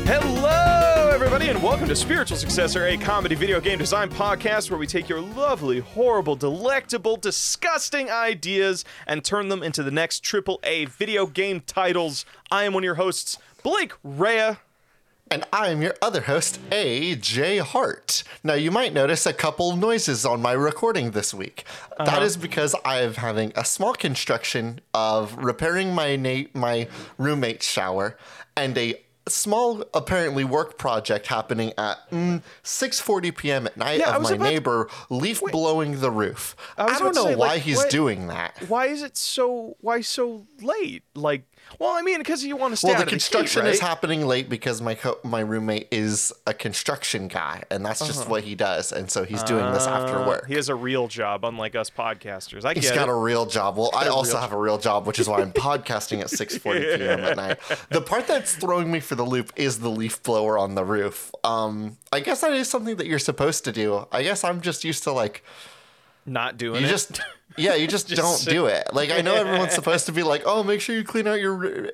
Hello, everybody, and welcome to Spiritual Successor, a comedy video game design podcast where we take your lovely, horrible, delectable, disgusting ideas and turn them into the next AAA video game titles. I am one of your hosts, Blake Rea. And I am your other host, AJ Hart. Now, you might notice a couple noises on my recording this week. That is because I am having a small construction of repairing my roommate's shower and a small, apparently, work project happening at 6:40 p.m. at night of my neighbor leaf blowing the roof. I don't know why he's doing that. Why so late? Well, I mean, because you want to stay out of the construction heat, right? is happening late because my roommate is a construction guy, and that's just what he does. And so he's doing this after work. He has a real job, unlike us podcasters. He's got a real job. Well, I also have a real job, which is why I'm podcasting at 6:40 p.m. at night. The part that's throwing me for the loop is the leaf blower on the roof. I guess that is something that you're supposed to do. I guess I'm just used to not doing it. You just don't do it. I know everyone's supposed to be like, oh, make sure you clean out the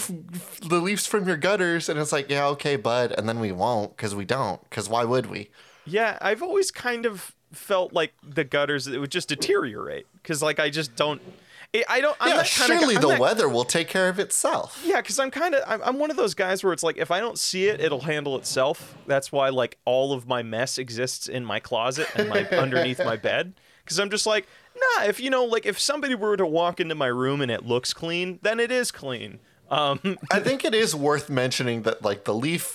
leaves from your gutters. And it's like, yeah, okay, bud. And then we won't because we don't. Because why would we? Yeah, I've always kind of felt like the gutters, it would just deteriorate. Because, I just don't. Surely the weather will take care of itself. Yeah, because I'm one of those guys where it's like, if I don't see it, it'll handle itself. That's why, all of my mess exists in my closet and underneath my bed. Because I'm just like, nah, if somebody were to walk into my room and it looks clean, then it is clean. I think it is worth mentioning that the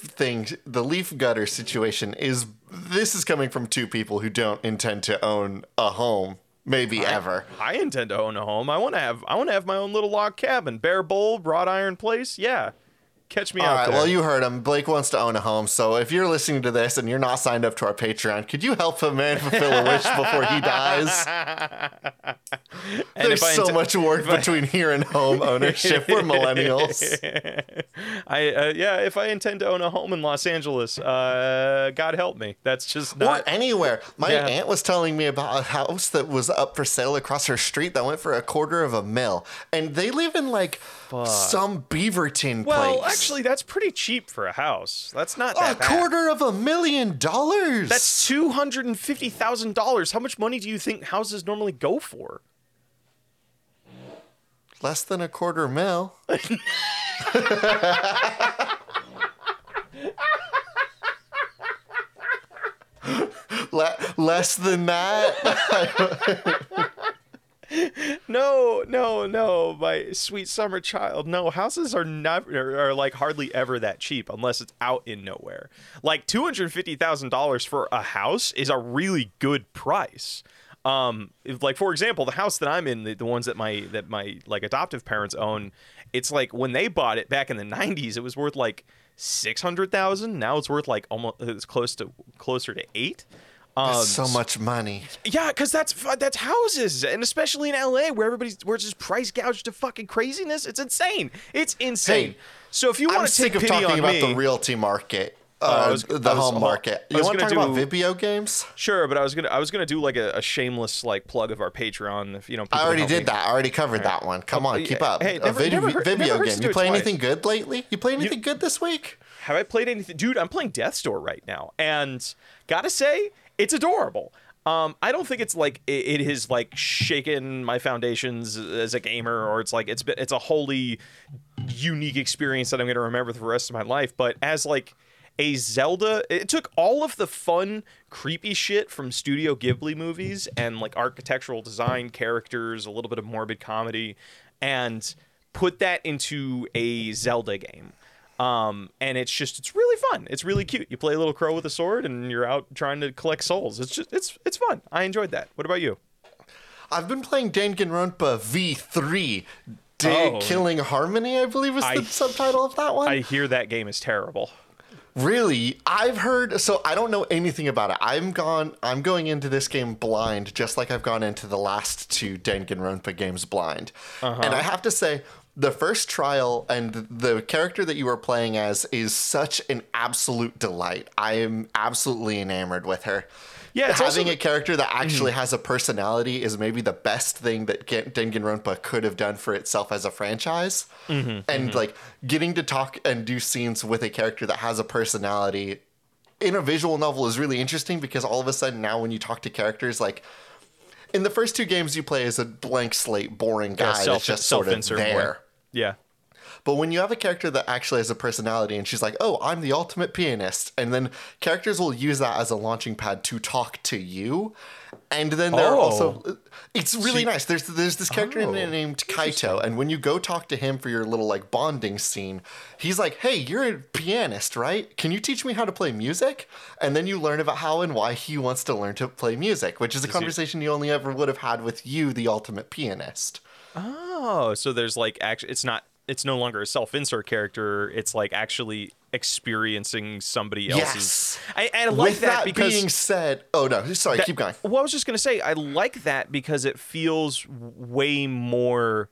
leaf gutter situation this is coming from two people who don't intend to own a home, maybe ever. I intend to own a home. I want to have my own little log cabin, bare bold, wrought iron place. Yeah. Catch me out there. All right, well, you heard him. Blake wants to own a home, so if you're listening to this and you're not signed up to our Patreon, could you help a man fulfill a wish before he dies? There's so much work between here and home ownership. We're millennials. If I intend to own a home in Los Angeles, God help me. That's just not... Or anywhere. My aunt was telling me about a house that was up for sale across her street that went for $250,000. And they live in, some Beaverton place. Well, actually, that's pretty cheap for a house. That's not that bad. $250,000. That's $250,000. How much money do you think houses normally go for? Less than $250,000. Less than that. No, my sweet summer child. No, houses are hardly ever that cheap unless it's out in nowhere. $250,000 for a house is a really good price. For example, the house that I'm in, the ones that my adoptive parents own, it's when they bought it back in the 90s, it was worth $600,000. Now it's worth it's closer to $800,000. That's so much money. Yeah, because that's houses, and especially in LA, where it's just price gouged to fucking craziness. It's insane. Hey, so if you want to take pity on me, I'm sick of talking about the realty market. The home market. You want to talk about Vibio games? Sure, but I was gonna do a shameless plug of our Patreon. If I already did that. I already covered that one. Come on, keep up. Hey, Vibio game. You play anything good lately? You play anything good this week? Have I played anything, dude? I'm playing Death's Door right now, and gotta say, it's adorable. I don't think it's it has shaken my foundations as a gamer, or it's a wholly unique experience that I'm going to remember for the rest of my life. But as a Zelda, it took all of the fun, creepy shit from Studio Ghibli movies and architectural design, characters, a little bit of morbid comedy, and put that into a Zelda game. And it's really fun. It's really cute. You play a little crow with a sword and you're out trying to collect souls. It's fun. I enjoyed that. What about you? I've been playing Danganronpa V3. Killing Harmony, I believe is the subtitle of that one. I hear that game is terrible. Really? I've heard, so I don't know anything about it. I'm going into this game blind, just like I've gone into the last two Danganronpa games blind. And I have to say, the first trial and the character that you are playing as is such an absolute delight. I am absolutely enamored with her. Yeah, it's having also a character that actually has a personality is maybe the best thing that Danganronpa could have done for itself as a franchise. And like getting to talk and do scenes with a character that has a personality in a visual novel is really interesting, because all of a sudden now when you talk to characters, like in the first two games you play as a blank slate, boring guy that's just sort of there. Yeah. But when you have a character that actually has a personality and she's like, oh, I'm the ultimate pianist. And then characters will use that as a launching pad to talk to you. And then there are also, it's really nice. There's this character named Kaito. And when you go talk to him for your little like bonding scene, he's like, hey, you're a pianist, right? Can you teach me how to play music? And then you learn about how and why he wants to learn to play music, which is a conversation you only ever would have had with you, the ultimate pianist. Oh, so there's like, actually, it's no longer a self-insert character. It's like actually experiencing somebody else's. Yes. I like With that because being said, oh no, sorry, keep going. Well, I was just gonna say I like that because it feels way more.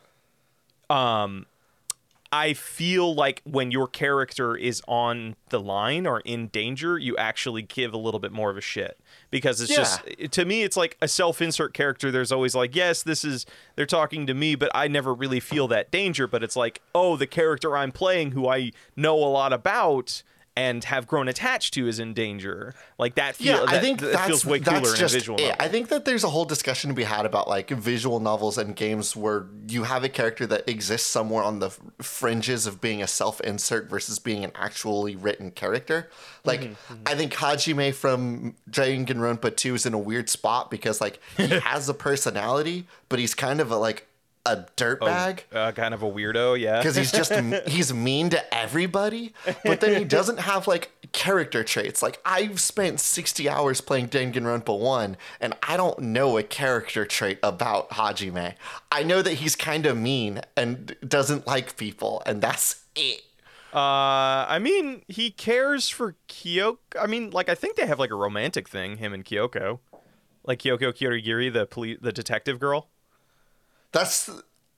I feel like when your character is on the line or in danger, you actually give a little bit more of a shit, because it's just, to me, it's like a self-insert character. There's always like, yes, they're talking to me, but I never really feel that danger. But it's like, oh, the character I'm playing, who I know a lot about and have grown attached to, is in danger. Like that I think that feels way cooler in a visual novel. I think that there's a whole discussion to be had about like visual novels and games where you have a character that exists somewhere on the fringes of being a self-insert versus being an actually written character. Like, I think Hajime from Danganronpa 2 is in a weird spot because like he has a personality, but he's kind of a dirtbag. Kind of a weirdo, yeah. Because he's mean to everybody, but then he doesn't have like character traits. Like, I've spent 60 hours playing Danganronpa 1, and I don't know a character trait about Hajime. I know that he's kind of mean and doesn't like people, and that's it. I mean, he cares for Kyoko. I mean, like, I think they have like a romantic thing, him and Kyoko. Like Kyoko Kirigiri, the detective girl. That's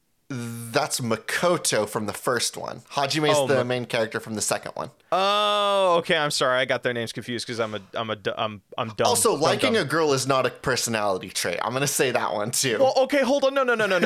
Makoto from the first one. Hajime's the main character from the second one. Oh, okay. I'm sorry. I got their names confused because I'm dumb. Also, liking a girl is not a personality trait. I'm gonna say that one too. Well, okay, hold on.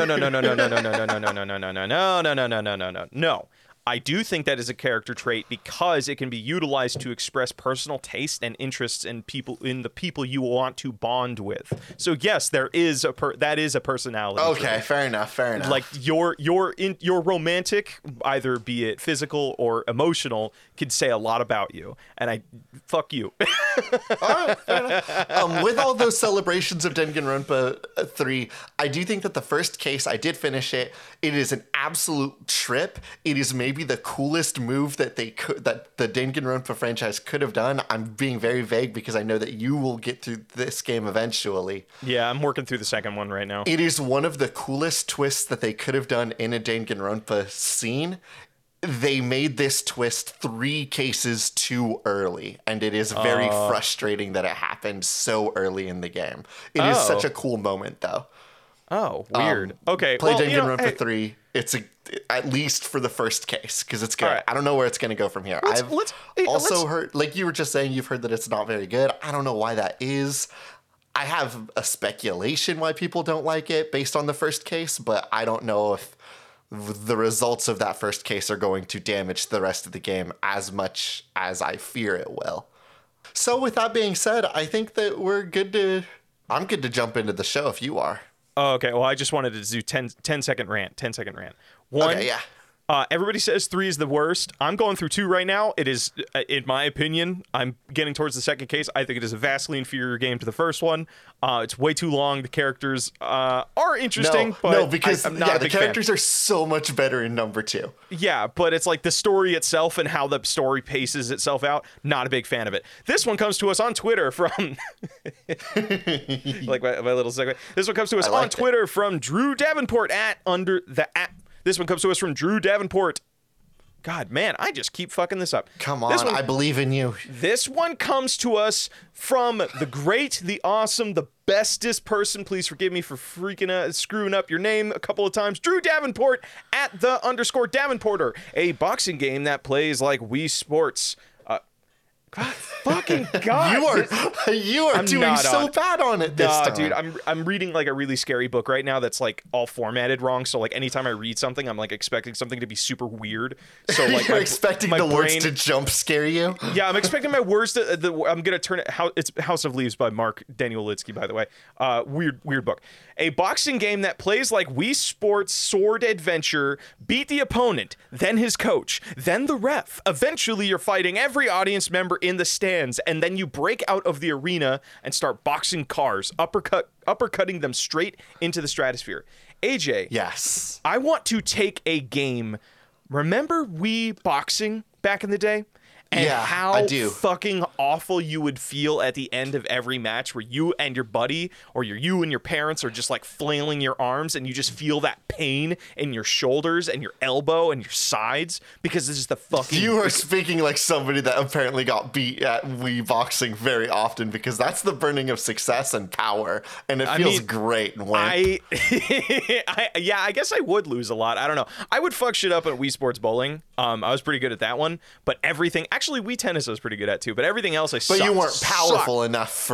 No. I do think that is a character trait because it can be utilized to express personal taste and interests in the people you want to bond with. So yes, that is a personality. Okay, trait. Fair enough. Like your romantic, either be it physical or emotional, could say a lot about you. And I fuck you. All right, fair enough. With all those celebrations of Danganronpa 3, I do think that the first case, I did finish it. It is an absolute trip. It is maybe the coolest move that the Danganronpa franchise could have done. I'm being very vague because I know that you will get through this game eventually. Yeah, I'm working through the second one right now. It is one of the coolest twists that they could have done in a Danganronpa scene. They made this twist 3 cases too early, and it is very frustrating that it happened so early in the game. It is such a cool moment, though. Oh, weird. Okay, play Danganronpa 3. It's at least for the first case, because it's good. Right. I don't know where it's going to go from here. I've also heard, like you were just saying, you've heard that it's not very good. I don't know why that is. I have a speculation why people don't like it based on the first case, but I don't know if the results of that first case are going to damage the rest of the game as much as I fear it will. So with that being said, I think that I'm good to jump into the show if you are. Oh, okay. Well, I just wanted to do 10-second rant. 10-second rant. One, okay, yeah. Everybody says 3 is the worst. I'm going through 2 right now. It is, in my opinion, I'm getting towards the second case. I think it is a vastly inferior game to the first one. It's way too long. The characters are interesting, but because I'm not a big the characters fan. are so much better in number 2. Yeah, but it's like the story itself and how the story paces itself out. Not a big fan of it. This one comes to us on Twitter from like my little segue. This one comes to us on Twitter from Drew Davenport This one comes to us from Drew Davenport. God, man, I just keep fucking this up. Come on, I believe in you. This one comes to us from the great, the awesome, the bestest person. Please forgive me for screwing up your name a couple of times. Drew Davenport at _Davenporter. A boxing game that plays like Wii Sports. Fucking God. You are I'm doing not so on. bad on it this time. Dude, I'm reading like a really scary book right now that's like all formatted wrong. So like anytime I read something, I'm like expecting something to be super weird. So like You're expecting my the words brain- to jump scare you. Yeah, I'm expecting my words to. I'm gonna turn it. It's House of Leaves by Mark Daniel Lidsky, by the way. Weird book. A boxing game that plays like Wii Sports Sword Adventure. Beat the opponent, then his coach, then the ref. Eventually, you're fighting every audience member in the stands, and then you break out of the arena and start boxing cars, uppercutting them straight into the stratosphere. AJ, Yes. I want to take a game. Remember Wii boxing back in the day? And Yeah, how I do. fucking awful you would feel at the end of every match where you and your buddy or you and your parents are just like flailing your arms and you just feel that pain in your shoulders and your elbow and your sides because this is the fucking... You are speaking like somebody that apparently got beat at Wii boxing very often, because that's the burning of success and power, and it feels great. And I guess I would lose a lot. I don't know. I would fuck shit up at Wii Sports Bowling. I was pretty good at that one, but everything... Actually, Wii Tennis I was pretty good at too, but everything else I sucked. But you weren't powerful enough for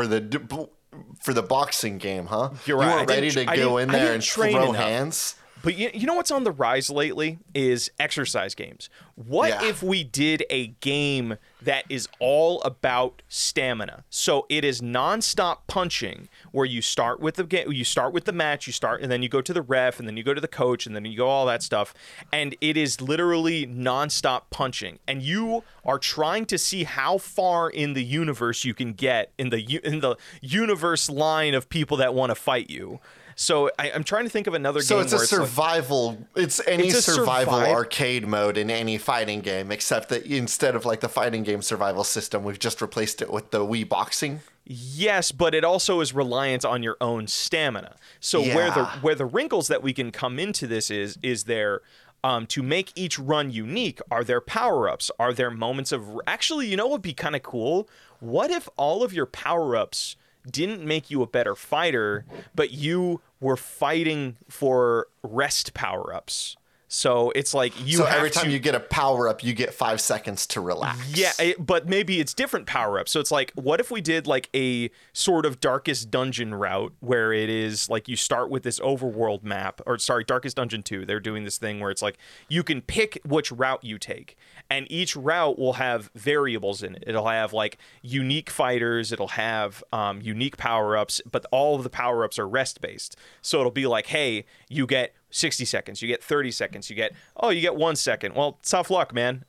the boxing game, huh? You're right. You weren't ready to go in there and throw hands. But you know what's on the rise lately is exercise games. What if we did a game that is all about stamina? So it is nonstop punching, where you start with the game, you start with the match, and then you go to the ref, and then you go to the coach, and then you go all that stuff, and it is literally nonstop punching, and you are trying to see how far in the universe you can get in the universe line of people that want to fight you. So I'm trying to think of another game. So it's a where survival. It's any survival survive- arcade mode in any fighting game, except that instead of like the fighting game survival system, we've just replaced it with the Wii boxing. Yes, but it also is reliant on your own stamina. So where the wrinkles that we can come into this is there. To make each run unique, are there power-ups? Are there moments of... Actually, you know what would be kind of cool? What if all of your power-ups didn't make you a better fighter, but you were fighting for rest power-ups? So it's like you have every time you get a power up, you get 5 seconds to relax. Yeah, but maybe it's different power ups. So it's like, what if we did like a sort of Darkest Dungeon route where it is like you start with this overworld map, or sorry, Darkest Dungeon 2. They're doing this thing where it's like you can pick which route you take, and each route will have variables in it. It'll have like unique fighters, it'll have unique power ups, but all of the power ups are rest based. So it'll be like, hey, you get 60 seconds, you get 30 seconds, you get 1 second. Well, tough luck, man.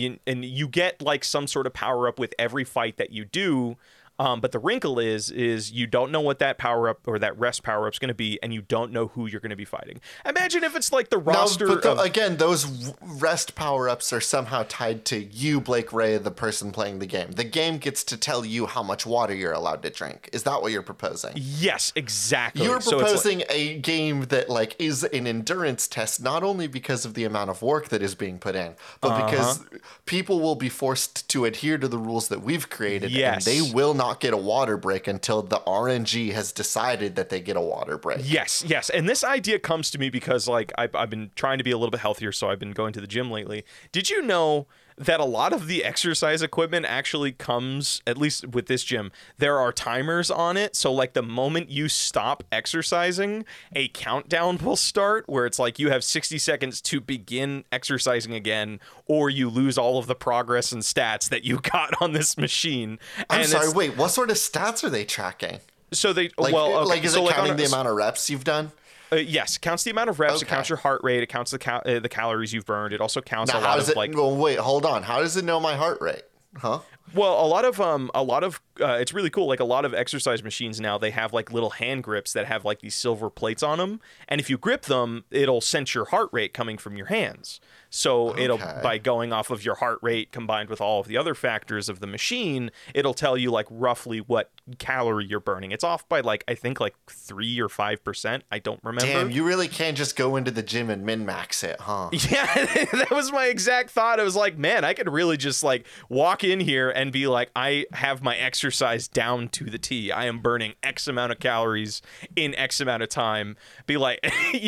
You get like some sort of power up with every fight that you do. But the wrinkle is you don't know what that power up or that rest power up is going to be, and you don't know who you're going to be fighting. Imagine if it's like the roster. No, but again, those rest power ups are somehow tied to you, Blake Ray, the person playing the game. The game gets to tell you how much water you're allowed to drink. Is that what you're proposing? Yes, exactly. You're proposing a game that like is an endurance test, not only because of the amount of work that is being put in, but because people will be forced to adhere to the rules that we've created, and they will not get a water break until the RNG has decided that they get a water break. Yes. And this idea comes to me because like I've been trying to be a little bit healthier, so I've been going to the gym lately. Did you know that a lot of the exercise equipment actually comes, at least with this gym, there are timers on it. So like the moment you stop exercising, a countdown will start where it's like you have 60 seconds to begin exercising again, or you lose all of the progress and stats that you got on this machine. I'm sorry, wait, what sort of stats are they tracking? So they, is it counting the amount of reps you've done? Yes, it counts the amount of reps. Okay. It counts your heart rate. It counts the calories you've burned. It also counts a lot of like. Well, wait, hold on. How does it know my heart rate? Huh? Well, a lot of it's really cool. Like a lot of exercise machines now, they have like little hand grips that have like these silver plates on them, and if you grip them, it'll sense your heart rate coming from your hands. So it'll, by going off of your heart rate combined with all of the other factors of the machine, it'll tell you like roughly what calorie you're burning. It's off by like, I think like 3 or 5%. I don't remember. Damn, you really can't just go into the gym and min-max it, huh? Yeah, that was my exact thought. I was like, man, I could really just like walk in here and be like, I have my exercise down to the T. I am burning X amount of calories in X amount of time. Be like,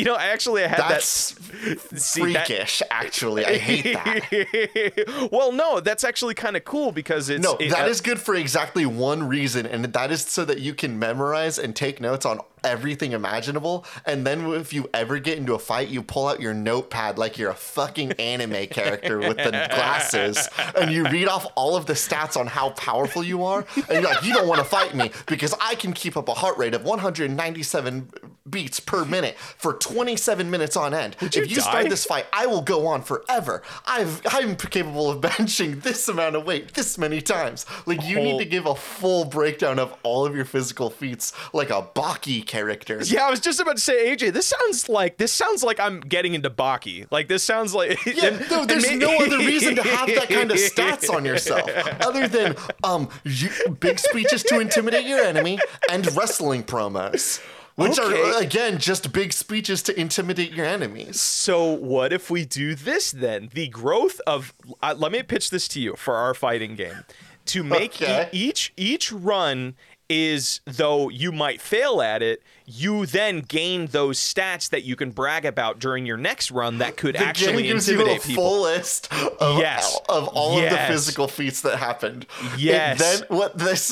I had That's freakish, actually. I hate that. Well, no, that's actually kind of cool because that is good for exactly one reason, and that is so that you can memorize and take notes on everything imaginable, and then if you ever get into a fight, you pull out your notepad like you're a fucking anime character with the glasses, and you read off all of the stats on how powerful you are, and you're like, you don't want to fight me because I can keep up a heart rate of 197 beats per minute for 27 minutes on end. If you start this fight, I will go on forever. I'm capable of benching this amount of weight this many times. Like, you need to give a full breakdown of all of your physical feats like a Baki character. Yeah, I was just about to say, AJ, this sounds like I'm getting into Baki. Like, this sounds like there's no other reason to have that kind of stats on yourself other than big speeches to intimidate your enemy and wrestling promos. Which are, again, just big speeches to intimidate your enemies. So what if we do this then? The growth of... let me pitch this to you for our fighting game. To make each run is, though you might fail at it, you then gain those stats that you can brag about during your next run that could actually intimidate people. Full list of all of the physical feats that happened. Yes. And then what this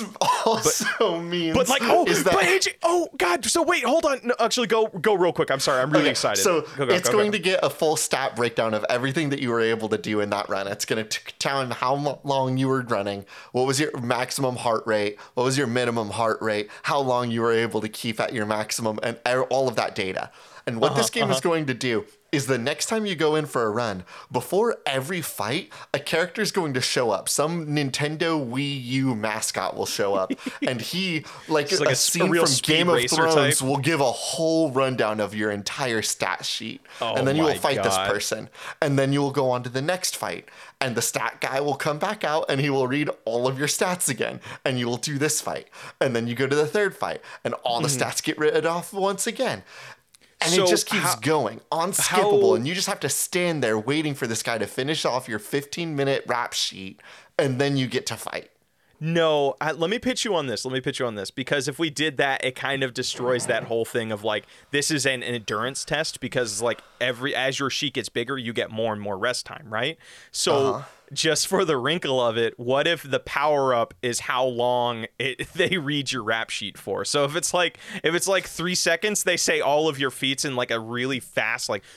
also means is that... But AJ, oh, God, so wait, hold on. No, actually, go real quick. I'm sorry. I'm really excited. So it's going to get a full stat breakdown of everything that you were able to do in that run. It's going to tell him how long you were running, what was your maximum heart rate, what was your minimum heart rate, how long you were able to keep at your maximum, and all of that data. And what this game is going to do is the next time you go in for a run, before every fight, a character is going to show up. Some Nintendo Wii U mascot will show up, and he, like a scene from Game of Thrones, will give a whole rundown of your entire stat sheet. And then you will fight this person. And then you will go on to the next fight. And the stat guy will come back out, and he will read all of your stats again. And you will do this fight. And then you go to the third fight, and all the stats get written off once again. And it just keeps going, unskippable, and you just have to stand there waiting for this guy to finish off your 15-minute rap sheet, and then you get to fight. No, let me pitch you on this. Because if we did that, it kind of destroys that whole thing of like, this is an endurance test because like as your sheet gets bigger, you get more and more rest time, right? So just for the wrinkle of it, what if the power up is how long they read your rap sheet for? So if it's like 3 seconds, they say all of your feats in like a really fast, like,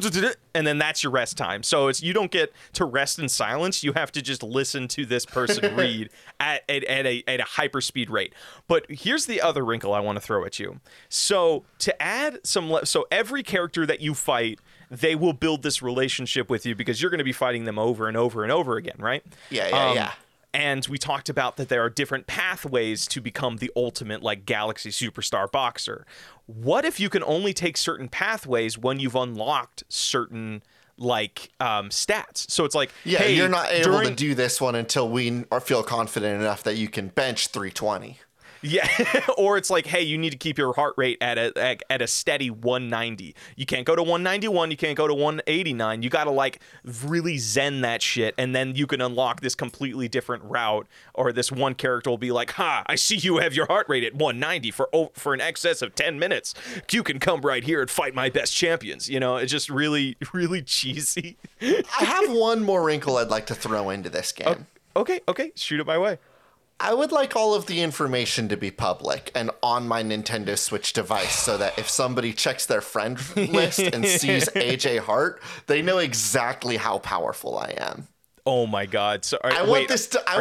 and then that's your rest time. So you don't get to rest in silence. You have to just listen to this person read at a hyper speed rate. But here's the other wrinkle I want to throw at you. So to add so every character that you fight, they will build this relationship with you because you're going to be fighting them over and over and over again, right? Yeah. And we talked about that there are different pathways to become the ultimate, like, Galaxy Superstar Boxer. What if you can only take certain pathways when you've unlocked certain, like, stats? So it's like, hey, you're not able to do this one until we feel confident enough that you can bench 320. Yeah, or it's like, hey, you need to keep your heart rate at a steady 190. You can't go to 191. You can't go to 189. You got to like really zen that shit, and then you can unlock this completely different route. Or this one character will be like, "Ha! I see you have your heart rate at 190 for an excess of 10 minutes. You can come right here and fight my best champions." You know, it's just really, really cheesy. I have one more wrinkle I'd like to throw into this game. Okay, shoot it my way. I would like all of the information to be public and on my Nintendo Switch device so that if somebody checks their friend list and sees AJ Hart, they know exactly how powerful I am. Oh my God! So I want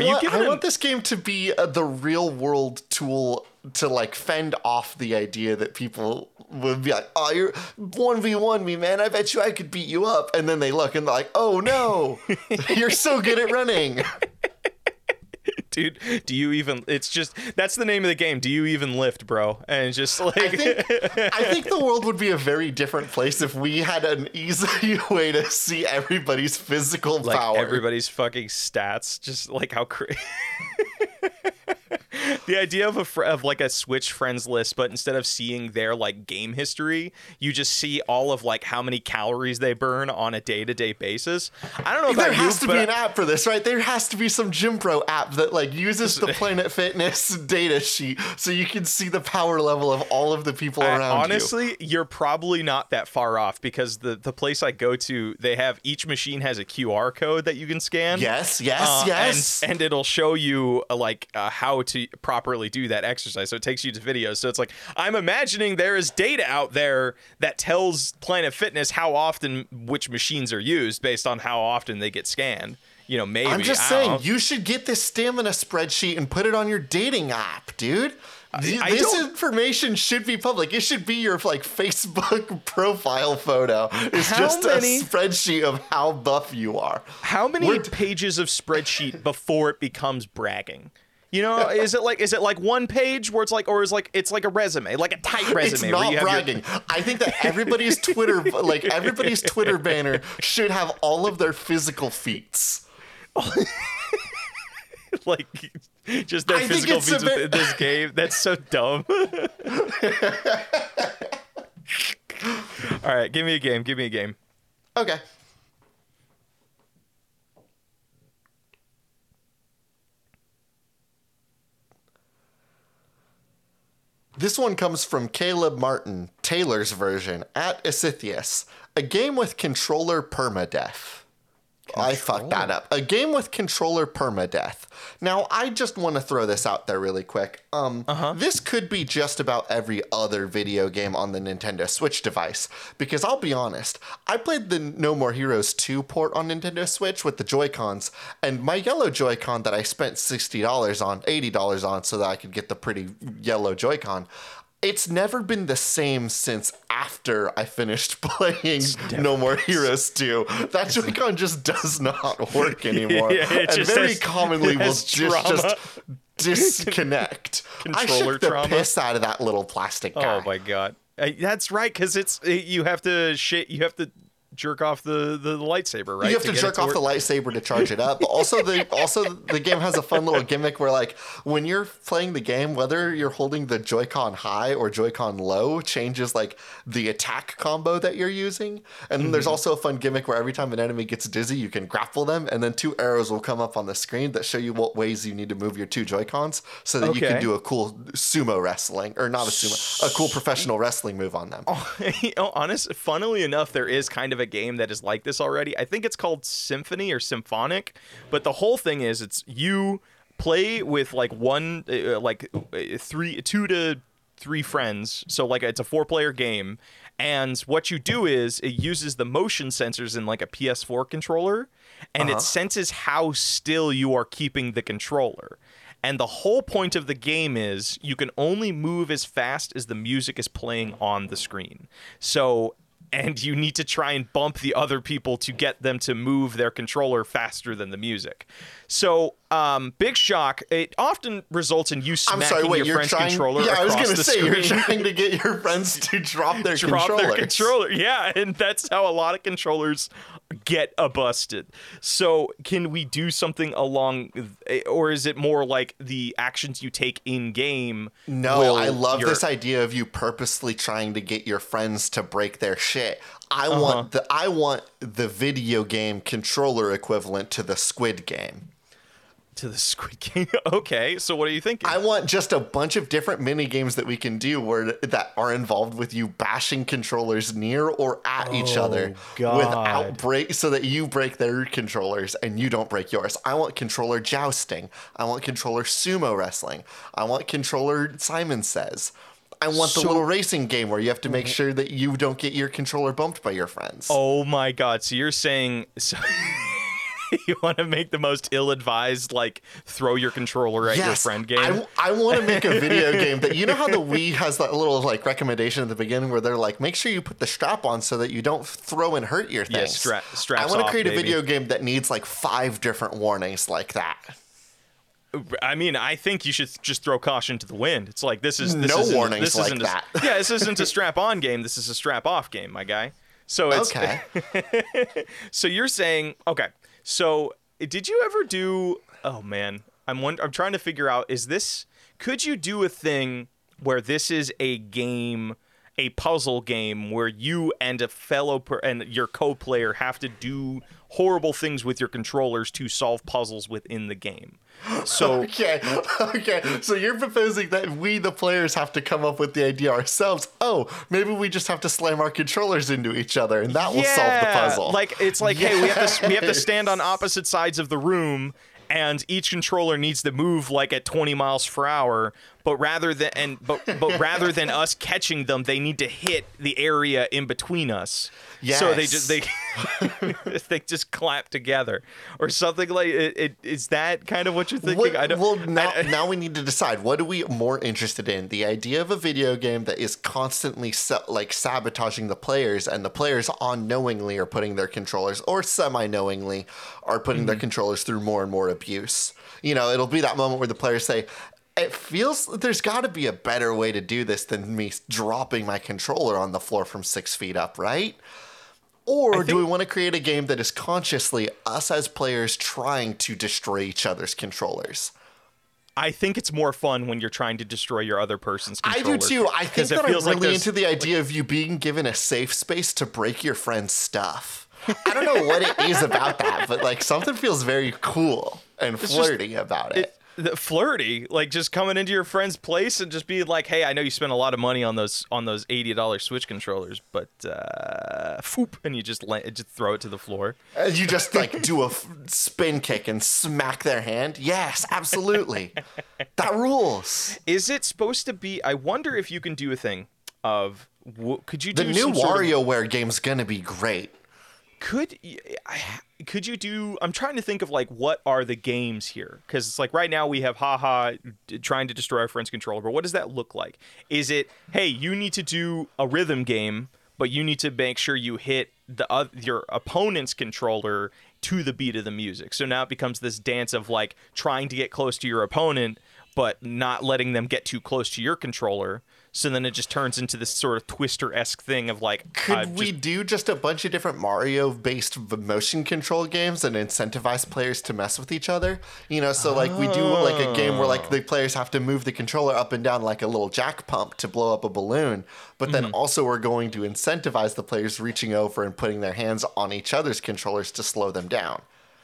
this game to be the real world tool to like fend off the idea that people would be like, "Oh, you're 1v1 me, man. I bet you I could beat you up." And then they look and they're like, "Oh no, you're so good at running." Dude, do you even? It's just that's the name of the game. Do you even lift, bro? And it's just like I think the world would be a very different place if we had an easy way to see everybody's physical like power, everybody's fucking stats, just like how crazy. The idea of of like a Switch friends list, but instead of seeing their like game history, you just see all of like how many calories they burn on a day-to-day basis. I don't know about There has to be an app for this, right? There has to be some Gym Pro app that like uses the Planet Fitness data sheet so you can see the power level of all of the people around you. Honestly, you're probably not that far off, because the place I go to, they have each machine has a QR code that you can scan. Yes. And it'll show you how to properly do that exercise. So it takes you to videos. So it's like, I'm imagining there is data out there that tells Planet Fitness how often which machines are used based on how often they get scanned. You know, maybe. I'm just saying, you should get this stamina spreadsheet and put it on your dating app, dude. This information should be public. It should be your like Facebook profile photo. It's just a spreadsheet of how buff you are. How many pages of spreadsheet before it becomes bragging? You know, is it like one page where it's like, or is like it's like a resume, like a tight resume? It's not bragging. I think that everybody's Twitter banner should have all of their physical feats. Like just their physical feats within this game. That's so dumb. All right, give me a game. Okay. This one comes from Caleb Martin, Taylor's version, at Isithius. A game with controller permadeath. I fucked that up. A game with controller permadeath. Now, I just want to throw this out there really quick. This could be just about every other video game on the Nintendo Switch device. Because I'll be honest, I played the No More Heroes 2 port on Nintendo Switch with the Joy-Cons, and my yellow Joy-Con that I spent $80 on so that I could get the pretty yellow Joy-Con, it's never been the same since after I finished playing No More Heroes 2. That Joy-Con just does not work anymore. And very commonly will just disconnect. I shook the piss out of that little plastic guy. Oh my god. That's right, because you have to jerk off the lightsaber, right? You have to jerk off the lightsaber to charge it up. But also the game has a fun little gimmick where like when you're playing the game, whether you're holding the Joy-Con high or Joy-Con low changes like the attack combo that you're using. And then there's also a fun gimmick where every time an enemy gets dizzy, you can grapple them, and then 2 arrows will come up on the screen that show you what ways you need to move your 2 Joy-Cons so that you can do a cool sumo wrestling, or not a sumo, a cool professional wrestling move on them. Funnily enough, there is kind of a game that is like this already. I think it's called Symphony or Symphonic, but the whole thing is it's you play with like two to three friends, so like it's a 4-player game, and what you do is it uses the motion sensors in like a PS4 controller, and it senses how still you are keeping the controller. And the whole point of the game is you can only move as fast as the music is playing on the screen. And you need to try and bump the other people to get them to move their controller faster than the music. So, big shock. It often results in you smacking your friend's controller across the screen. Yeah, I was going to say, you're trying to get your friends to drop their controller. Yeah, and that's how a lot of controllers get busted. So, can we do something along, or is it more like the actions you take in-game? No, I love this idea of you purposely trying to get your friends to break their shit. I want the video game controller equivalent to the Squid Game. To the Squid Game. Okay, so what are you thinking? I want just a bunch of different mini games that we can do that are involved with you bashing controllers near or at each other without so that you break their controllers and you don't break yours. I want controller jousting. I want controller sumo wrestling. I want controller Simon Says. I want the little racing game where you have to make sure that you don't get your controller bumped by your friends. Oh my god! So you're saying you want to make the most ill-advised, like, throw your controller at your friend game? I want to make a video game that, you know how the Wii has that little, like, recommendation at the beginning where they're like, make sure you put the strap on so that you don't throw and hurt your things. Yeah, straps I want to create a video game that needs, like, 5 different warnings like that. I mean, I think you should just throw caution to the wind. It's like, this isn't that. Yeah, this isn't a strap-on game. This is a strap-off game, my guy. So it's okay. So you're saying, okay. So did you ever do? Oh man, I'm trying to figure out. Is this Could you do a thing where this is a game, a puzzle game, where you and a fellow and your co-player have to do horrible things with your controllers to solve puzzles within the game? So okay. So you're proposing that we, the players, have to come up with the idea ourselves. Oh, maybe we just have to slam our controllers into each other, and that will solve the puzzle. Like it's like, hey, we have to stand on opposite sides of the room, and each controller needs to move like at 20 miles per hour. But rather than rather than us catching them, they need to hit the area in between us. Yes. So they just clap together or something like it. Is that kind of what you're thinking? Now we need to decide, what are we more interested in? The idea of a video game that is constantly sabotaging the players, and the players unknowingly are putting their controllers, or semi-knowingly are putting their controllers through more and more abuse. You know, it'll be that moment where the players say, it feels there's got to be a better way to do this than me dropping my controller on the floor from 6 feet up, right? Or do we want to create a game that is consciously us as players trying to destroy each other's controllers? I think it's more fun when you're trying to destroy your other person's controller. I do too. I think that I'm really into the idea of you being given a safe space to break your friend's stuff. I don't know what it is about that, but like something feels very cool and flirty about it. Flirty, like just coming into your friend's place and just being like, hey, I know you spent a lot of money on those $80 Switch controllers, but foop, and you just throw it to the floor. You just like do a spin kick and smack their hand. Yes, absolutely. That rules. Is it supposed to be? I wonder if you can do a thing of could you do the new WarioWare game's gonna be great. Could you do? I'm trying to think of like what are the games here, because it's like right now we have haha trying to destroy our friend's controller, but what does that look like? Is it, hey, you need to do a rhythm game, but you need to make sure you hit your opponent's controller to the beat of the music? So now it becomes this dance of like trying to get close to your opponent but not letting them get too close to your controller. So then it just turns into this sort of Twister-esque thing of like... Could we do just a bunch of different Mario-based motion control games and incentivize players to mess with each other? You know, so like we do like a game where like the players have to move the controller up and down like a little jack pump to blow up a balloon. But then also we're going to incentivize the players reaching over and putting their hands on each other's controllers to slow them down.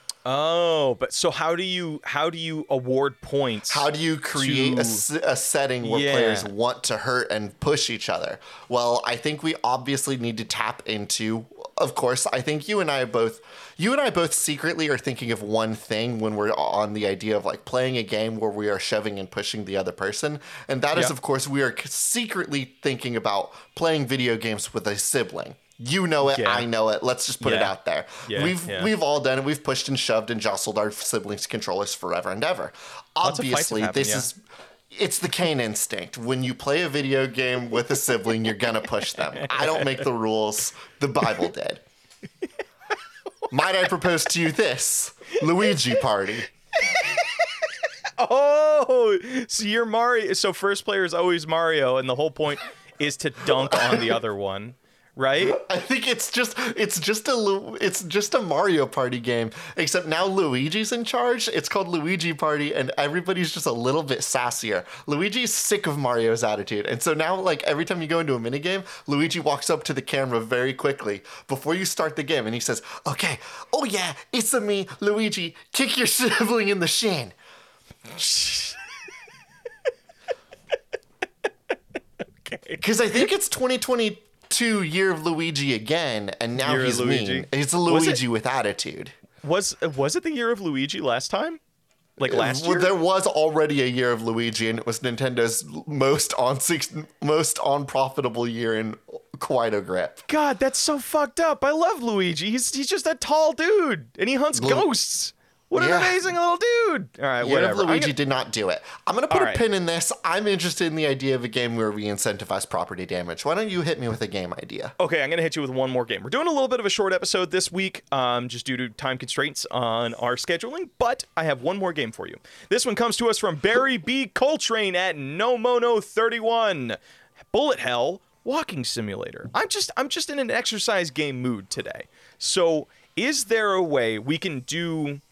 Oh, but so how do you award points? How do you create a setting where players want to hurt and push each other? Well, I think we obviously need to tap into, of course, I think you and I both secretly are thinking of one thing when we're on the idea of like playing a game where we are shoving and pushing the other person. And that is, of course, we are secretly thinking about playing video games with a sibling. You know it, I know it. Let's just put it out there. We've all done it. We've pushed and shoved and jostled our siblings' controllers forever and ever. Obviously, it's the Cain instinct. When you play a video game with a sibling, you're gonna push them. I don't make the rules. The Bible did. Might I propose to you this? Luigi Party. Oh, so you're Mario. So first player is always Mario, and the whole point is to dunk on the other one. Right? I think it's just a Mario Party game, except now Luigi's in charge. It's called Luigi Party, and everybody's just a little bit sassier. Luigi's sick of Mario's attitude, and so now, like, every time you go into a minigame, Luigi walks up to the camera very quickly before you start the game, and he says, "Okay, oh yeah, it's me, Luigi. Kick your sibling in the shin." Okay. Because I think it's 2022 Year of Luigi again, and now he's mean. He's a Luigi with attitude. Was it the Year of Luigi last time? Like last year? There was already a Year of Luigi, and it was Nintendo's most unprofitable year in quite a grip. God, that's so fucked up. I love Luigi. He's just that tall dude, and he hunts ghosts. What an amazing little dude. All right, whatever. Luigi did not do it. I'm going to put a pin in this. I'm interested in the idea of a game where we incentivize property damage. Why don't you hit me with a game idea? Okay, I'm going to hit you with one more game. We're doing a little bit of a short episode this week, just due to time constraints on our scheduling, but I have one more game for you. This one comes to us from Barry B. Coltrane at NoMono31. Bullet Hell Walking Simulator. I'm just in an exercise game mood today. So is there a way we can do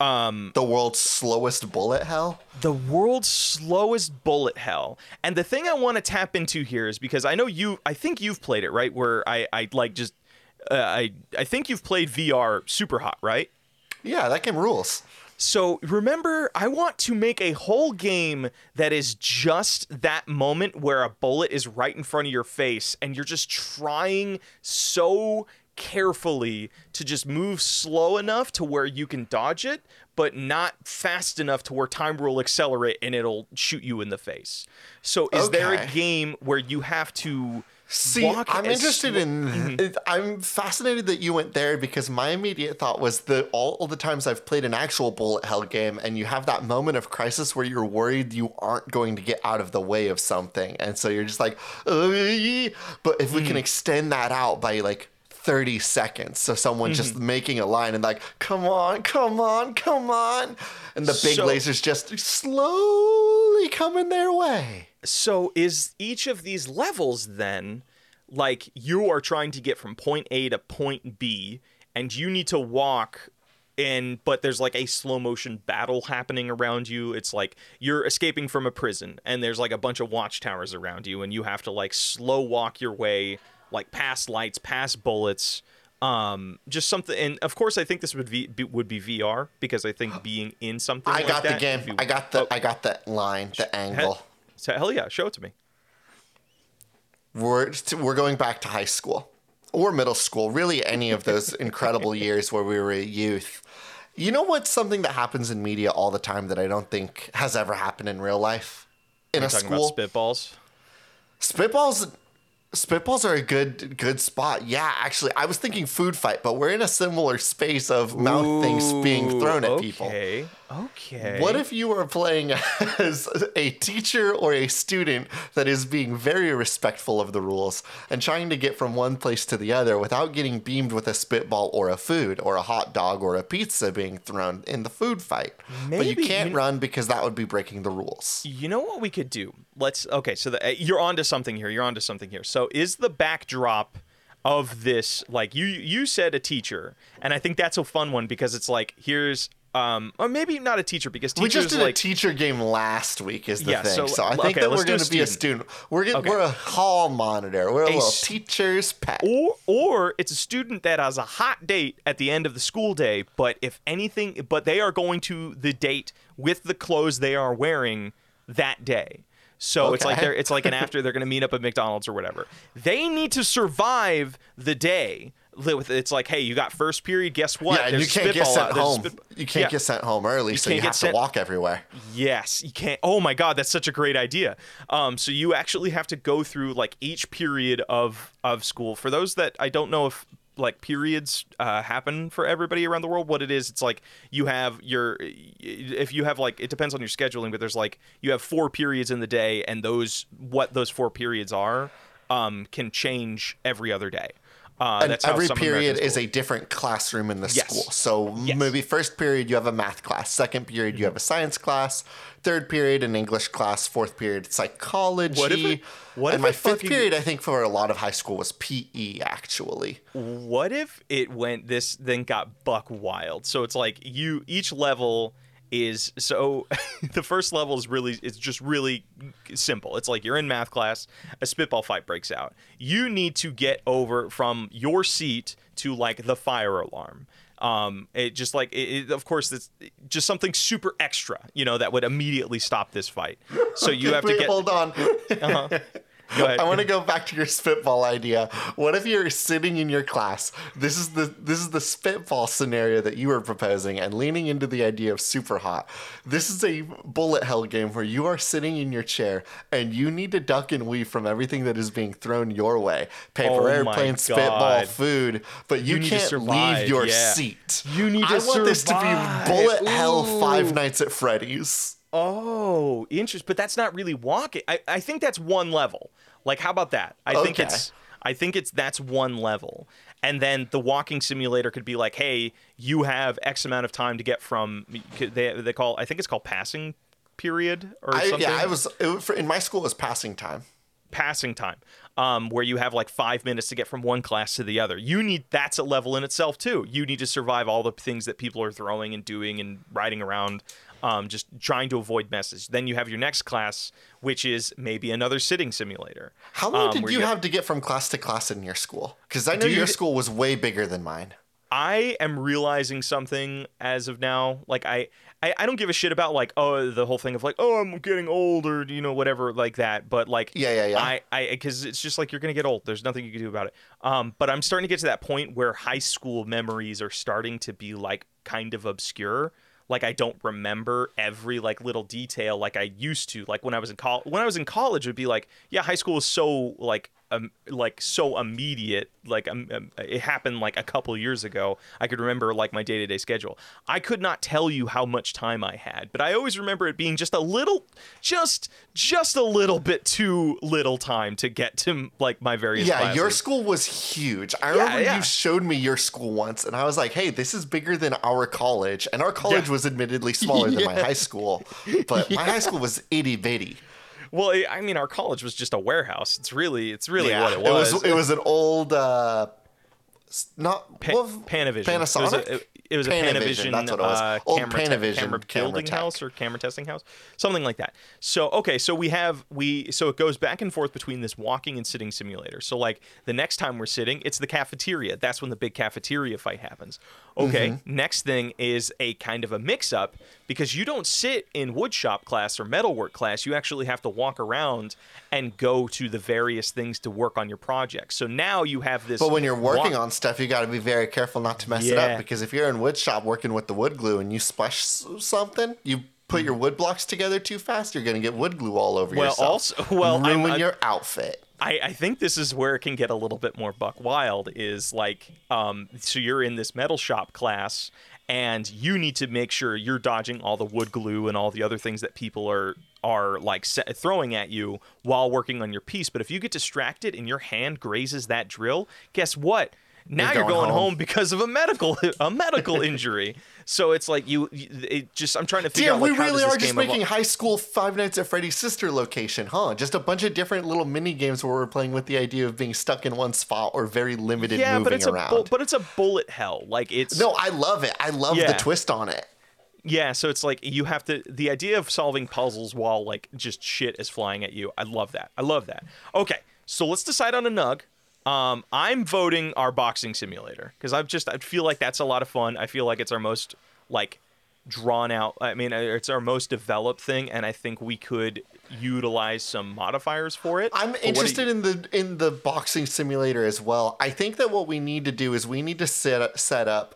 The world's slowest bullet hell? The world's slowest bullet hell. And the thing I want to tap into here is because I know I think you've played it, right? Where I like just, I think you've played VR Super Hot, right? Yeah, that game rules. So remember, I want to make a whole game that is just that moment where a bullet is right in front of your face and you're just trying so carefully to just move slow enough to where you can dodge it, but not fast enough to where time will accelerate and it'll shoot you in the face. So is there a game where you have to I'm interested in. I'm fascinated that you went there because my immediate thought was that all the times I've played an actual bullet hell game and you have that moment of crisis where you're worried you aren't going to get out of the way of something, and so you're just like, ugh. But if we can extend that out by like 30 seconds, so someone just making a line and like, come on, come on, come on, and the big lasers just slowly coming their way. So is each of these levels then, like you are trying to get from point A to point B and you need to walk but there's like a slow motion battle happening around you. It's like you're escaping from a prison and there's like a bunch of watchtowers around you and you have to like slow walk your way, like past lights, past bullets, just something. And of course I think this would be VR because I think being in something I like got that, the game. I got that line, the angle. So hell yeah, show it to me. We're going back to high school or middle school, really any of those incredible years where we were a youth. You know what's something that happens in media all the time that I don't think has ever happened in real life? In a school? Talking about spitballs? Spitballs are a good spot. Yeah, actually, I was thinking food fight, but we're in a similar space of mouth things being thrown at people. Okay. What if you were playing as a teacher or a student that is being very respectful of the rules and trying to get from one place to the other without getting beamed with a spitball or a food or a hot dog or a pizza being thrown in the food fight? But you can't run because that would be breaking the rules. You know what we could do? So you're onto something here. So is the backdrop of this, like you said a teacher, and I think that's a fun one because it's like, here's or maybe not a teacher because teachers, we just did like, a teacher game last week is the thing. So I think that we're going to be a student. We're a hall monitor. We're a little teacher's pet. Or it's a student that has a hot date at the end of the school day, but they are going to the date with the clothes they are wearing that day. So it's like an after they're going to meet up at McDonald's or whatever. They need to survive the day. It's like, hey, you got first period. Guess what? Yeah, and you can't get sent home. You can't get sent home early, so you have to walk everywhere. Yes, you can't. Oh my God, that's such a great idea. So you actually have to go through like each period of school. For those that I don't know if like periods happen for everybody around the world, what it is, it's like you have if you have like, it depends on your scheduling, but there's like you have 4 periods in the day, and those 4 periods are can change every other day. And every period is a different classroom in the school. So maybe first period you have a math class, second period you have a science class, third period an English class, fourth period psychology. And my fifth period, I think for a lot of high school, was PE actually. What if it got buck wild? So it's like each level is the first level is just really simple. It's like you're in math class, a spitball fight breaks out. You need to get over from your seat to like the fire alarm. Of course, it's just something super extra, that would immediately stop this fight. So you have to get. Hold on. Go ahead. I want to go back to your spitball idea. What if you're sitting in your class? This is the spitball scenario that you were proposing, and leaning into the idea of Super Hot. This is a bullet hell game where you are sitting in your chair and you need to duck and weave from everything that is being thrown your way. Paper airplane, spitball, food, but you can't leave your seat. You need to survive. I want this to be bullet hell Five Nights at Freddy's. Oh, interesting. But that's not really walking. I think that's one level. Like, how about that? I think that's one level. And then the walking simulator could be like, hey, you have X amount of time to get from, I think it's called passing period or something. Yeah, in my school it was passing time. passing time, where you have like 5 minutes to get from one class to the other. That's a level in itself too. You need to survive all the things that people are throwing and doing and riding around, just trying to avoid messes. Then you have your next class, which is maybe another sitting simulator. How long did you have to get from class to class in your school? Because I know your school was way bigger than mine. I am realizing something as of now. Like I don't give a shit about like, oh, the whole thing of like, oh, I'm getting old or, you know, whatever like that. But like, yeah. Because it's just like you're going to get old. There's nothing you can do about it. But I'm starting to get to that point where high school memories are starting to be like kind of obscure. Like I don't remember every like little detail like I used to. Like when I was in college, it'd be like, yeah, high school was so so immediate. Like it happened like a couple years ago. I could remember like my day-to-day schedule. I could not tell you how much time I had, but I always remember it being just a little bit too little time to get to like my various classes. Your school was huge. I remember you showed me your school once, and I was like, hey, this is bigger than our college. And our college was admittedly smaller than my high school, but my high school was itty bitty. Well, I mean, our college was just a warehouse. It's really what it was. It was an old, Panavision. Panasonic. It was a Panavision. That's what it was. Old Panavision camera building house or camera testing house, something like that. So okay, so so it goes back and forth between this walking and sitting simulator. So like the next time we're sitting, it's the cafeteria. That's when the big cafeteria fight happens. Okay, next thing is a kind of a mix-up because you don't sit in woodshop class or metalwork class. You actually have to walk around and go to the various things to work on your project. So now you have this. But when you're working on stuff, you got to be very careful not to mess it up, because if you're in woodshop working with the wood glue and you splash something, you put your wood blocks together too fast, you're going to get wood glue all over yourself. Ruin your outfit. I think this is where it can get a little bit more buck wild is like, so you're in this metal shop class and you need to make sure you're dodging all the wood glue and all the other things that people are like throwing at you while working on your piece. But if you get distracted and your hand grazes that drill, guess what? Now you're going home because of a medical injury. So it's like I'm trying to figure out like, we really are just making high school Five Nights at Freddy's sister location, huh? Just a bunch of different little mini games where we're playing with the idea of being stuck in one spot or very limited moving around. But it's a bullet hell. Like it's no, I love it. I love the twist on it. Yeah, so it's like you have to the idea of solving puzzles while like just shit is flying at you. I love that. Okay, so let's decide on a nug. I'm voting our boxing simulator because I feel like that's a lot of fun. I feel like it's our most like drawn out. I mean, it's our most developed thing, and I think we could utilize some modifiers for it. I'm interested in the boxing simulator as well. I think that what we need to do is we need to set up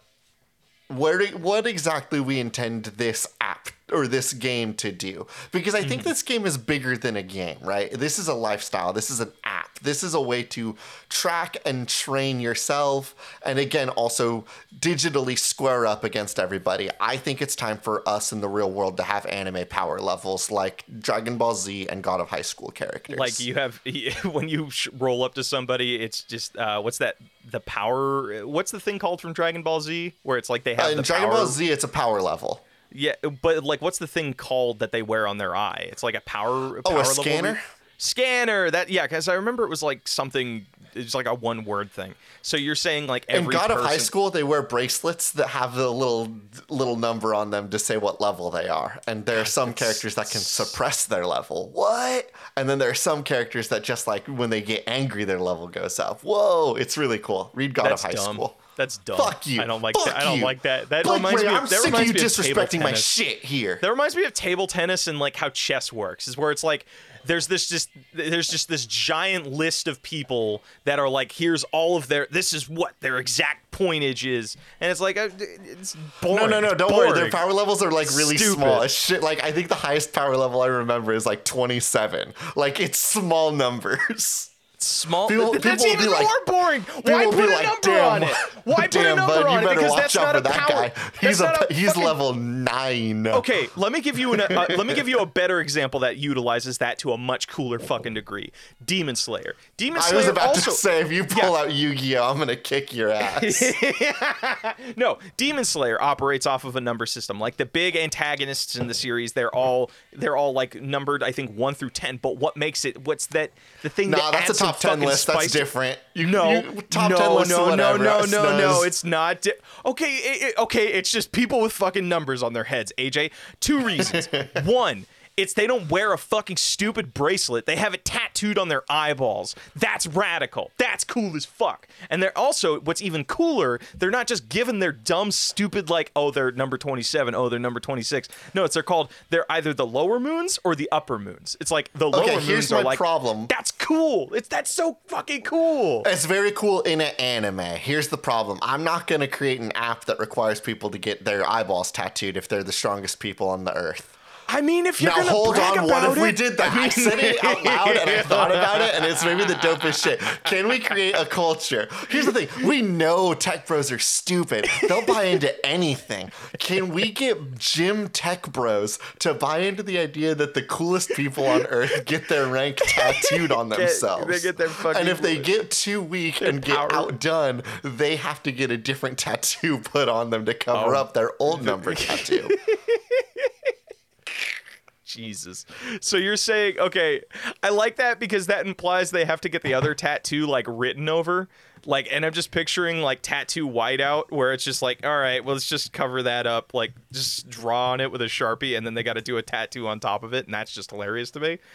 what exactly we intend this app or this game to do, because I think this game is bigger than a game, right? This is a lifestyle. This is an app. This is a way to track and train yourself, and again, also digitally square up against everybody. I think it's time for us in the real world to have anime power levels like Dragon Ball Z and God of High School characters. Like you have when you roll up to somebody, it's just what's that? The power. What's the thing called from Dragon Ball Z where it's like they have in Dragon Ball Z, it's a power level. Yeah, but like, what's the thing called that they wear on their eye? It's like a power a scanner? Level. Scanner. That because I remember it was like something. It's like a one-word thing. So you're saying like every in God of High School, they wear bracelets that have the little number on them to say what level they are. And there are some characters that can suppress their level. What? And then there are some characters that just like when they get angry, their level goes up. Whoa, it's really cool. Read God of High School. That's dumb. Fuck you. I don't like that. I don't like that. That Blake reminds Ray, me. I'm sick of you disrespecting my shit here. That reminds me of table tennis and like how chess works. Is where it's like there's just this giant list of people that are like, here's all of this is what their exact pointage is, and it's like it's boring. No, don't worry. Their power levels are like really small as shit. Like I think the highest power level I remember is like 27. Like it's small numbers. Small. People That's will even be more like- boring. Why will put be a like, number on it? Why put a damn, number bud, on you it? better Because watch that's out not for a that power. guy. That's not a He's fucking- level 9. Okay, let me give you a better example that utilizes that to a much cooler fucking degree. Demon Slayer. Demon Slayer I was about also, to say, if you pull out Yu-Gi-Oh, I'm gonna kick your ass. No, Demon Slayer operates off of a number system. Like the big antagonists in the series, they're all like numbered, I think 1 through 10. But what's that? The thing Nah, that that's a adds some top 10 fucking list. spice That's to- different. Top 10 list no, or whatever. no, it's not. Okay, okay, it's just people with fucking numbers on their heads, AJ. 2 reasons. 1, it's they don't wear a fucking stupid bracelet. They have it tattooed on their eyeballs. That's radical. That's cool as fuck. And they're also, what's even cooler, they're not just given their dumb, stupid, like, oh, they're number 27, oh, they're number 26. No, they're either the lower moons or the upper moons. It's like the lower moons here's are my like, problem. that's cool. That's so fucking cool. It's very cool in an anime. Here's the problem. I'm not going to create an app that requires people to get their eyeballs tattooed if they're the strongest people on the earth. I mean, if you're Now gonna hold brag on, about what if we it- did that? I said it out loud and I thought about it, and it's maybe the dopest shit. Can we create a culture? Here's the thing. We know tech bros are stupid. They'll buy into anything. Can we get gym tech bros to buy into the idea that the coolest people on earth get their rank tattooed on themselves? they get their fucking- and if they get too weak and get power- outdone, they have to get a different tattoo put on them to cover up their old number tattoo. Jesus. So you're saying, okay, I like that because that implies they have to get the other tattoo like written over. Like, and I'm just picturing like tattoo whiteout where it's just like, all right, well, let's just cover that up. Like, just draw on it with a Sharpie and then they got to do a tattoo on top of it. And that's just hilarious to me.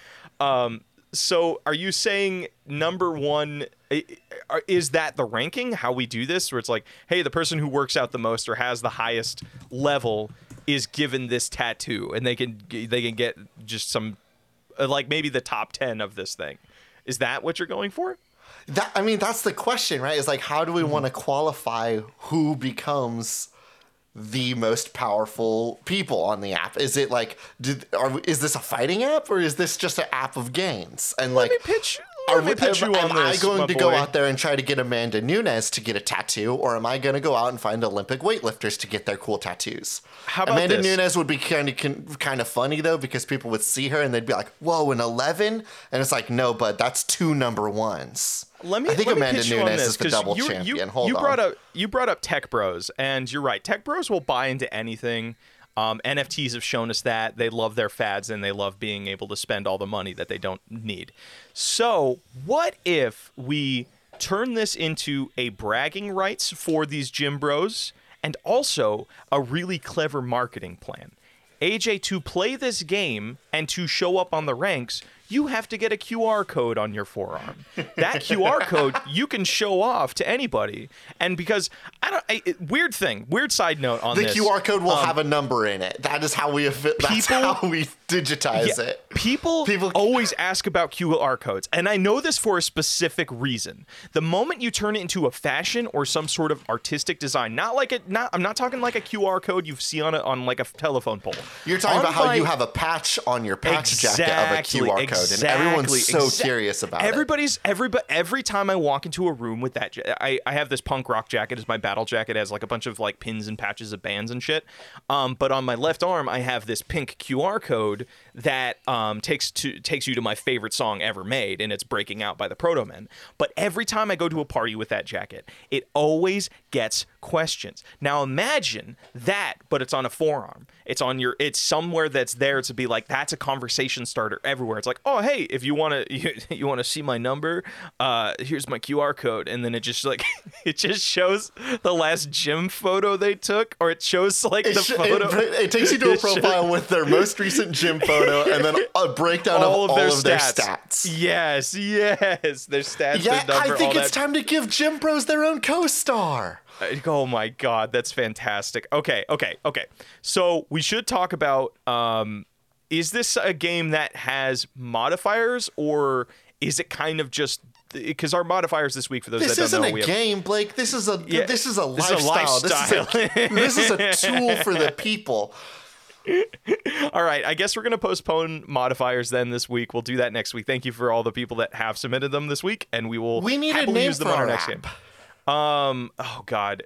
So are you saying number 1, is that the ranking, how we do this? Where it's like, hey, the person who works out the most or has the highest level is given this tattoo and they can get just some, like maybe the top 10 of this thing. Is that what you're going for? That's the question, right? Is like, how do we want to qualify who becomes the most powerful people on the app? Is it like, is this a fighting app or is this just an app of gains? And Let me pitch you on am I this, going my to boy. go out there and try to get Amanda Nunes to get a tattoo, or am I going to go out and find Olympic weightlifters to get their cool tattoos? How about Amanda this? Nunes would be kind of funny though, because people would see her and they'd be like, "Whoa, an 11?" And it's like, no, bud, that's 2 number 1s. I think Amanda pitch you on Nunes this, is the 'cause double you champion. You brought up tech bros, and you're right. Tech bros will buy into anything. NFTs have shown us that they love their fads and they love being able to spend all the money that they don't need. So what if we turn this into a bragging rights for these gym bros and also a really clever marketing plan? AJ, to play this game and to show up on the ranks, you have to get a QR code on your forearm. That QR code you can show off to anybody. And because weird side note on The this. QR code will have a number in it. That is how we digitize it. People always ask about QR codes, and I know this for a specific reason. The moment you turn it into a fashion or some sort of artistic design, I'm not talking like a QR code you see on like a telephone pole. You're talking about how you have a patch on your patch jacket of a QR code, and everyone's so curious about it. Every time I walk into a room with that, I have this punk rock jacket as my battle jacket. It has like a bunch of like pins and patches of bands and shit. But on my left arm, I have this pink QR code that takes you to my favorite song ever made, and it's Breaking Out by the Proto Men. But every time I go to a party with that jacket, it always gets questions. Now imagine that, but it's on a forearm. It's somewhere that's there to be like, that's a conversation starter everywhere. It's like, oh, hey, if you want to see my number, here's my QR code. And then it just like, it just shows the last gym photo they took, or it shows like photo. It takes you to a profile with their most recent gym photo and then a breakdown of all of their stats. Yes, their stats. Yeah, their number, I think all it's that. time to give gym bros their own co-star. Oh my God, that's fantastic. Okay. So we should talk about, is this a game that has modifiers, or is it kind of just, because our modifiers this week, for those that don't know, this isn't a game, Blake. This is a lifestyle. This is a lifestyle. This is a tool for the people. All right, I guess we're going to postpone modifiers then this week. We'll do that next week. Thank you for all the people that have submitted them this week, and we need a happily name use them for on our our next app. game. Oh God,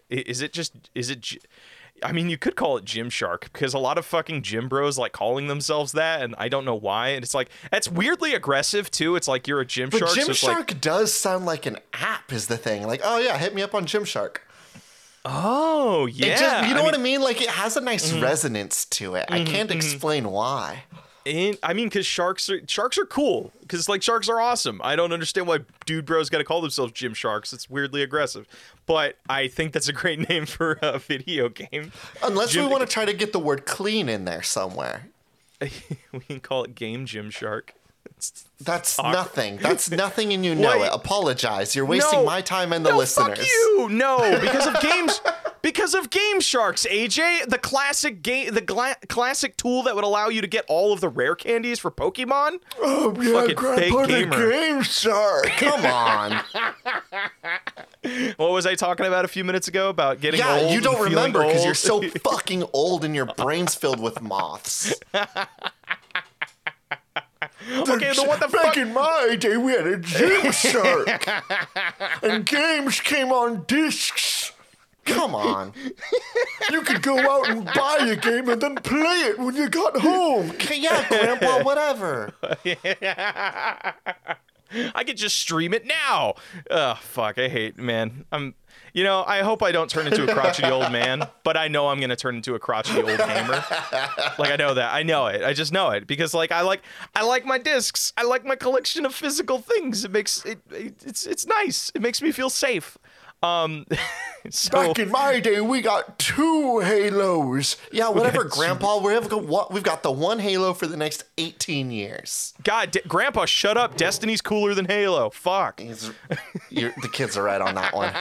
I mean, you could call it Gymshark because a lot of fucking gym bros like calling themselves that, and I don't know why. And it's like, that's weirdly aggressive too. It's like you're a Gymshark. But so it's Gymshark like, does sound like an app is the thing. Like, oh yeah, hit me up on Gymshark. oh yeah, It just, you know what I mean? Like, it has a nice resonance to it. I can't explain why. I mean, because sharks are cool. Because like sharks are awesome. I don't understand why dude bros got to call themselves gym sharks. It's weirdly aggressive. But I think that's a great name for a video game. Unless we want to try to get the word clean in there somewhere. We can call it Game Gym Shark. That's nothing. That's nothing, and you know it. Apologize. You're wasting my time and the listeners. Fuck you. No, because of games. Because of Game Sharks, AJ, the classic classic tool that would allow you to get all of the rare candies for Pokemon. Oh yeah, fucking Grandpa fake the gamer. Game Shark. Come on. What was I talking about a few minutes ago about getting old? Yeah, you don't and feeling remember because you're old? so fucking old and your brain's filled with moths. Okay, then what the Back fuck? in my day, we had a Gym Shark, and games came on discs. Come on. You could go out and buy a game and then play it when you got home. Yeah, Grandpa, whatever. I could just stream it now. Ugh, fuck, I hate, man. I hope I don't turn into a crotchety old man, but I know I'm going to turn into a crotchety old gamer. Like, I know that. I know it. I just know it because like I like my discs. I like my collection of physical things. It's nice. It makes me feel safe. So, Back in my day, we got 2 Halos. Yeah, whatever, Grandpa. We've got the 1 Halo for the next 18 years. God, Grandpa, shut up. Destiny's cooler than Halo. Fuck. The kids are right on that one.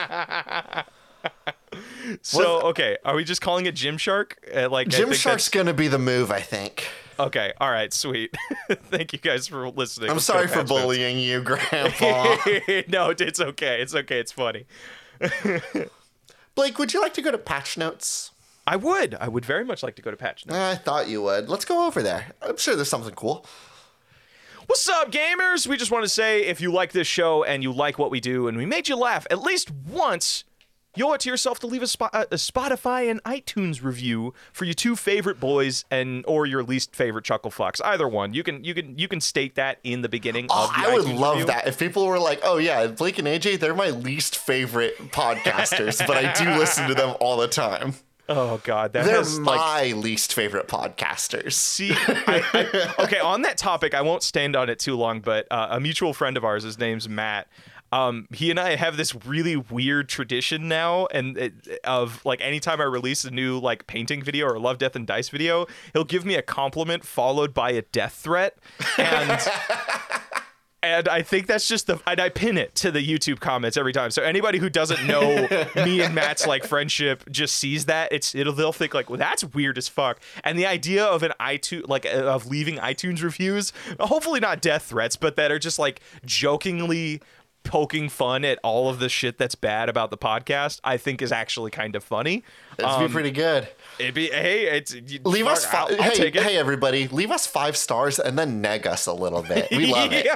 So, okay, are we just calling it Gymshark? Gymshark's going to be the move, I think. Okay, all right, sweet. Thank you guys for listening. I'm sorry for bullying you, Grandpa. No, it's okay. It's okay. It's funny. Blake, would you like to go to Patch Notes? I would very much like to go to Patch Notes. I thought you would. Let's go over there. I'm sure there's something cool. What's up, gamers? We just want to say if you like this show and you like what we do and we made you laugh at least once, you owe it to yourself to leave a Spotify and iTunes review for your 2 favorite boys or your least favorite chuckle fucks. Either one. You can state that in the beginning of the I would iTunes love review. that if people were like, "Oh yeah, Blake and AJ, they're my least favorite podcasters, but I do listen to them all the time. Oh God, They're my least favorite podcasters." See, okay, on that topic, I won't stand on it too long, but a mutual friend of ours, his name's Matt. He and I have this really weird tradition now, of like anytime I release a new like painting video or Love, Death, and Dice video, he'll give me a compliment followed by a death threat, and and I think that's just and I pin it to the YouTube comments every time. So anybody who doesn't know me and Matt's like friendship just sees that they'll think like, well, that's weird as fuck. And the idea of of leaving iTunes reviews, hopefully not death threats, but that are just like jokingly poking fun at all of the shit that's bad about the podcast, I think is actually kind of funny. It'd be pretty good. Leave us I'll take it. Hey everybody, leave us 5 stars and then neg us a little bit. We love it.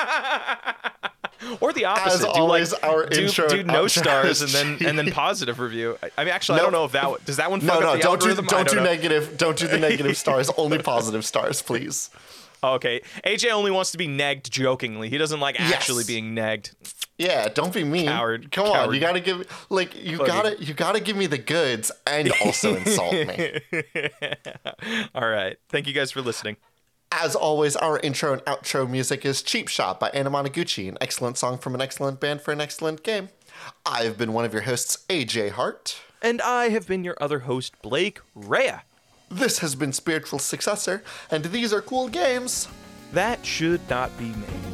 Or the opposite. As always, our do intro no outro stars is and then positive review. I mean, actually, Nope. I don't know if does that one fuck up the don't algorithm? don't do negative. Don't do the negative stars. Only positive stars, please. Okay, AJ only wants to be negged jokingly. He doesn't like actually being negged. Yeah, don't be mean. Coward. Come on, you gotta give you gotta give me the goods and also insult me. All right, thank you guys for listening. As always, our intro and outro music is Cheap Shot by Anna Monoguchi, an excellent song from an excellent band for an excellent game. I've been one of your hosts, AJ Hart. And I have been your other host, Blake Rhea. This has been Spiritual Successor, and these are cool games that should not be made.